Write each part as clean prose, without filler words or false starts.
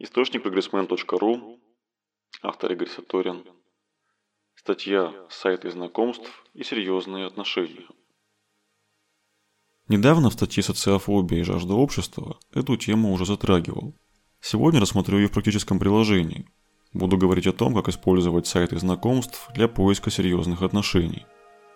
Источник progressman.ru, автор Игорь Саторин. Статья «Сайты знакомств и серьезные отношения». Недавно в статье «Социофобия и жажда общества» эту тему уже затрагивал. Сегодня рассмотрю ее в практическом приложении. Буду говорить о том, как использовать сайты знакомств для поиска серьезных отношений.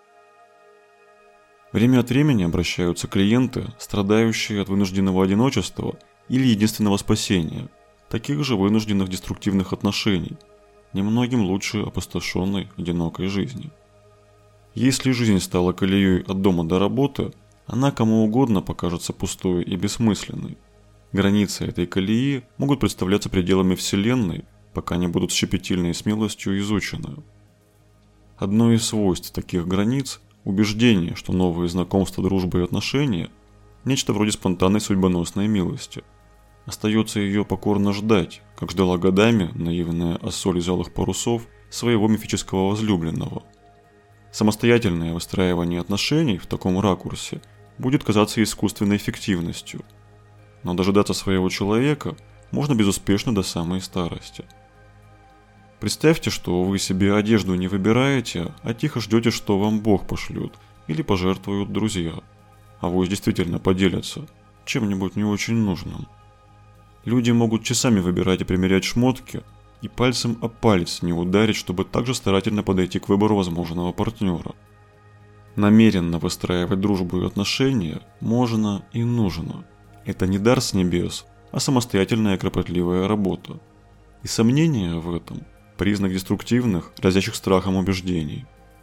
Время от времени обращаются клиенты, страдающие от вынужденного одиночества или единственного спасения, таких же вынужденных деструктивных отношений, немногим лучше опустошенной одинокой жизни. Если жизнь стала колеей от дома до работы, она кому угодно покажется пустой и бессмысленной. Границы этой колеи могут представляться пределами Вселенной, пока не будут с щепетильной смелостью изучены. Одно из свойств таких границ – убеждение, что новые знакомства, дружба и отношения – нечто вроде спонтанной судьбоносной милости. Остается ее покорно ждать, как ждала годами наивная Ассоль из алых парусов своего мифического возлюбленного. Самостоятельное выстраивание отношений в таком ракурсе будет казаться искусственной эффективностью. Но дожидаться своего человека можно безуспешно до самой старости. Представьте, что вы себе одежду не выбираете, а тихо ждете, что вам Бог пошлет или пожертвуют друзья, а вось действительно поделятся чем-нибудь не очень нужным. Люди могут часами выбирать и примерять шмотки, и пальцем о палец не ударить, чтобы также старательно подойти к выбору возможного партнера. Намеренно выстраивать дружбу и отношения можно и нужно. Это не дар с небес, а самостоятельная кропотливая работа. И сомнения в этом – признак деструктивных, разящих страхом убеждений.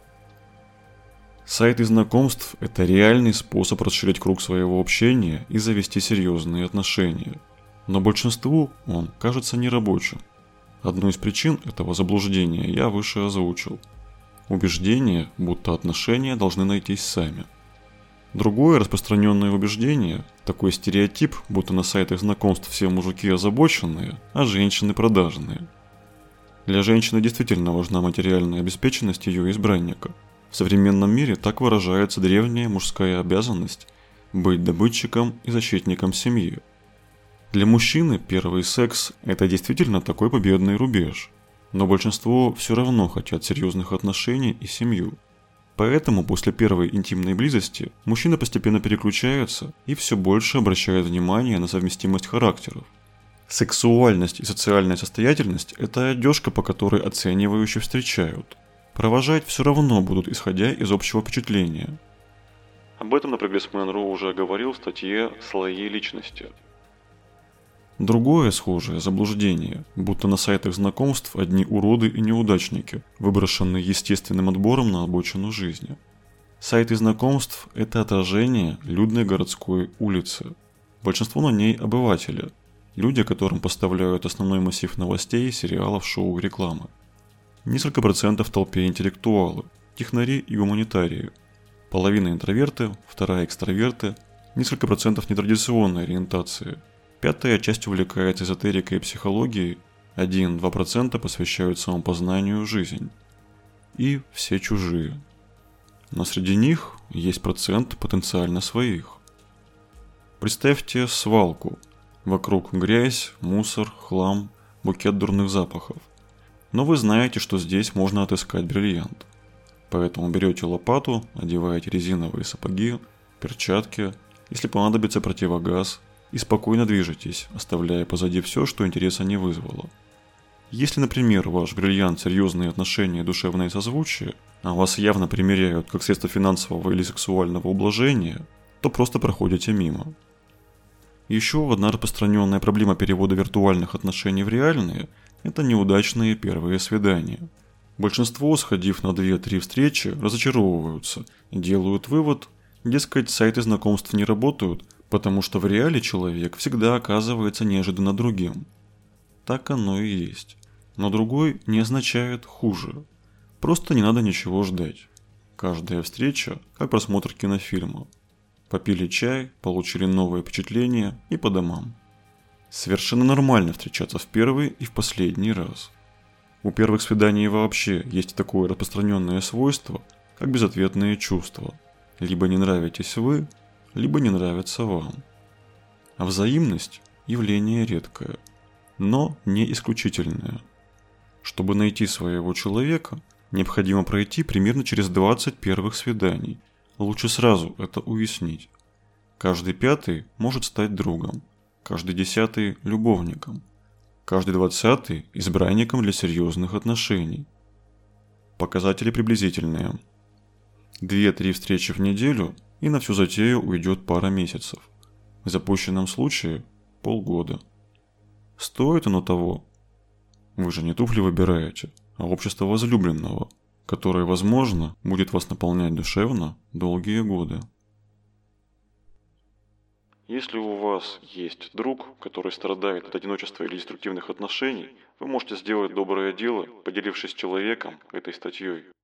Сайты знакомств – это реальный способ расширить круг своего общения и завести серьезные отношения. Но большинству он кажется нерабочим. Одну из причин этого заблуждения я выше озвучил. Убеждение, будто отношения должны найтись сами. Другое распространенное убеждение – такой стереотип, будто на сайтах знакомств все мужики озабоченные, а женщины продажные. Для женщины действительно важна материальная обеспеченность ее избранника. В современном мире так выражается древняя мужская обязанность быть добытчиком и защитником семьи. Для мужчины первый секс – это действительно такой победный рубеж, но большинство все равно хотят серьезных отношений и семью. Поэтому после первой интимной близости мужчина постепенно переключается и все больше обращает внимание на совместимость характеров. Сексуальность и социальная состоятельность – это одежка, по которой оценивающе встречают. Провожать все равно будут, исходя из общего впечатления. Об этом на progressman.ru уже говорил в статье «Слои личности». Другое схожее заблуждение, будто на сайтах знакомств одни уроды и неудачники, выброшенные естественным отбором на обочину жизни. Сайты знакомств – это отражение людной городской улицы. Большинство на ней обыватели. Люди, которым поставляют основной массив новостей, сериалов, шоу и рекламы. Несколько процентов в толпе интеллектуалы, технари и гуманитарии. Половина интроверты, вторая экстраверты, несколько процентов нетрадиционной ориентации. Пятая часть увлекается эзотерикой и психологией, 1-2% посвящают самопознанию жизнь. И все чужие. Но среди них есть процент потенциально своих. Представьте свалку. Вокруг грязь, мусор, хлам, букет дурных запахов. Но вы знаете, что здесь можно отыскать бриллиант. Поэтому берете лопату, одеваете резиновые сапоги, перчатки, если понадобится противогаз, и спокойно движетесь, оставляя позади все, что интереса не вызвало. Если, например, ваш бриллиант – серьезные отношения и душевное созвучие, а вас явно примеряют как средство финансового или сексуального ублажения, то просто проходите мимо. Еще одна распространенная проблема перевода виртуальных отношений в реальные – это неудачные первые свидания. Большинство, сходив на 2-3 встречи, разочаровываются и делают вывод, дескать, сайты знакомств не работают, потому что в реале человек всегда оказывается неожиданно другим. Так оно и есть. Но другой не означает хуже. Просто не надо ничего ждать. Каждая встреча – как просмотр кинофильма. Попили чай, получили новые впечатления и по домам. Совершенно нормально встречаться в первый и в последний раз. У первых свиданий вообще есть такое распространенное свойство, как безответные чувства. Либо не нравитесь вы, либо не нравится вам. А взаимность – явление редкое. но не исключительное. Чтобы найти своего человека, необходимо пройти примерно через 20 первых свиданий. Лучше сразу это уяснить. Каждый 5-й может стать другом, каждый 10-й – любовником, каждый 20-й – избранником для серьезных отношений. Показатели приблизительные. 2-3 встречи в неделю, и на всю затею уйдет пара месяцев. В запущенном случае – полгода. Стоит оно того? Вы же не туфли выбираете, а общество возлюбленного, которое, возможно, будет вас наполнять душевно долгие годы. Если у вас есть друг, который страдает от одиночества или деструктивных отношений, вы можете сделать доброе дело, поделившись с человеком этой статьей.